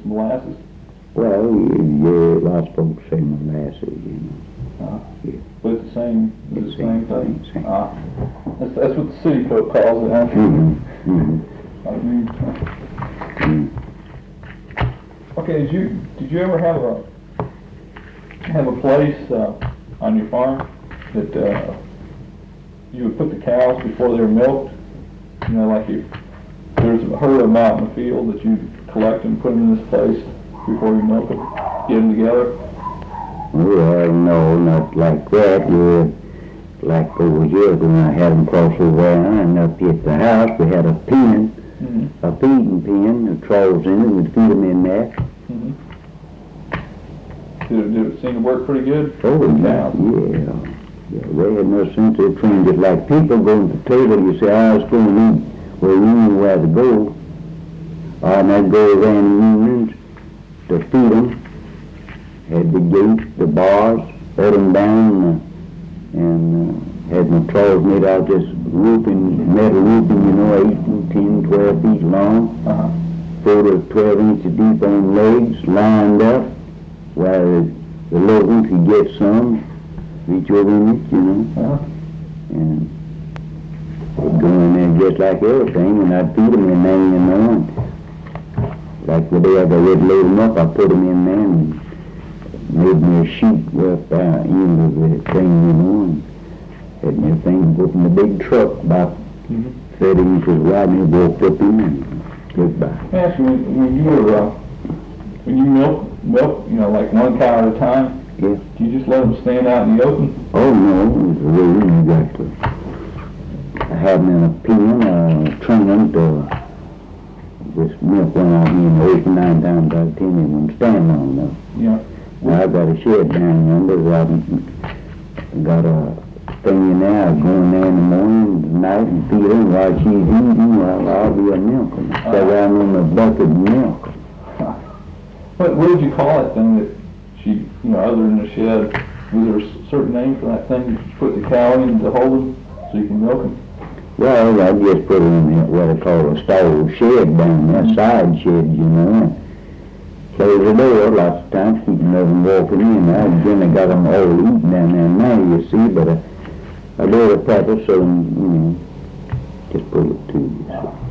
molasses? Well, yeah, lots of folks say molasses, Yeah. But it's the same thing? Same. That's what the city folk calls it, huh? Okay, did you ever have a place on your farm that you would put the cows before they were milked? You know, like if there's a herd of them out in the field that you collect and put them in this place before you milk them, get them together? Well, no, not like that. Like over here, when I had them cross over and up at the house, we had a pen, a feeding pen, the troughs in it, we'd feed them in there. Did it seem to work pretty good? Oh, yeah. They had no sense of trained just like people going to the table, you say, I was going to eat, well, you knew where to go. And I'd go around in the evenings to feed them. Had the gates, the bars, let them down, and had my troughs made out this roofing, metal roofing, 8 and 10, 12 feet long, 4 to 12 inches deep on legs, lined up, where the little one could get some, reach over in it, and they'd go in there just like everything, and I'd feed them in there, and like the day I would load them up, I put them in there, and made me a sheet with end of the thing, and had me a thing put in the big truck about 30 inches wide, and it walked up in and goodbye. Actually, when you milk, like one cow at a time, Yeah. do you just let them stand out in the open? Oh no, it's the way you got to have them in a pen, train them to just milk one out in the open 9 times out of 10, they won't stand long enough. Yeah. Now, I've got a shed down yonder, I've got a thing in there, I go in there in the morning, at night, and feed her, and while she's eating, well, I'll be a milking. So I'm in the bucket of milk. What did you call that thing that she, other than the shed, was there a certain name for that thing that you put the cow in to hold them so you can milk them? Well, I just put her in what I call a stove shed down there, side shed, Close the door lots of times, keeping them walking in. Then I got them all eating down there now, you see, but I do it a purpose, so, just put it to you.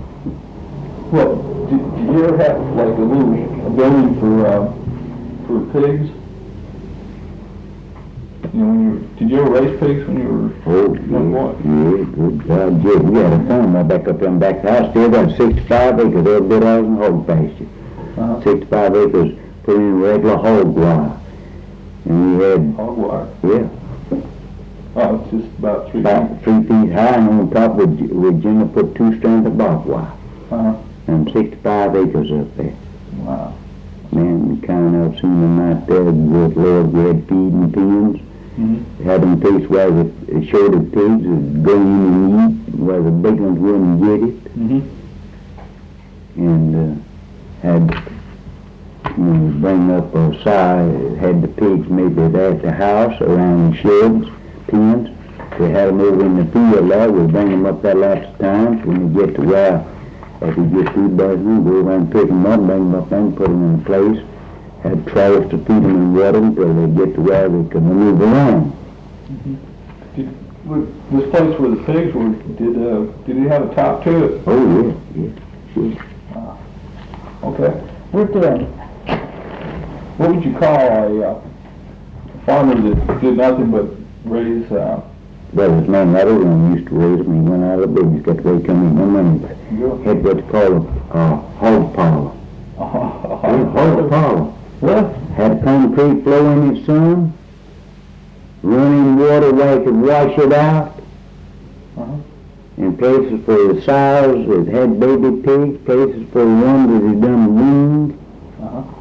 Well, did you ever have like a building for pigs? Did you ever raise pigs when you were young boy? Yeah, good God, yeah, we had a farm right back up in back house. Still got 65 acres, every bit of in hog pasture. 65 acres put in regular hog wire. And we had... Hog wire? Yeah. Oh, it's just about 3 feet? About 3 feet high, and on top we generally put 2 strands of barbed wire. And 65 acres up there. Wow. Man, kind of seen them out there with Lord, we had feeding pens. Had them place where the shorter pigs would go in and eat, where the big ones wouldn't get it. And had, bring up a side, had the pigs maybe there at the house, around the sheds, pens. We had them over in the field there, we'd bring them up there lots of times. When we get to where, if we get through buzzing, go around, pick them up, bring them up there and put them in place. Had troughs to feed them and water until they get to where they could move around. This place where the pigs were, did it have a top to it? Oh, yeah. Okay. What would you call a farmer that did nothing but raise... Well, his man, that old one used to raise them. He went out of the business, got the way coming no money, but had what they call a hog parlor. Hog parlor. What? Had a concrete floor in it, son. Running water where you could wash it out. And places for the sows that had baby pigs, places for the ones that had done wounds.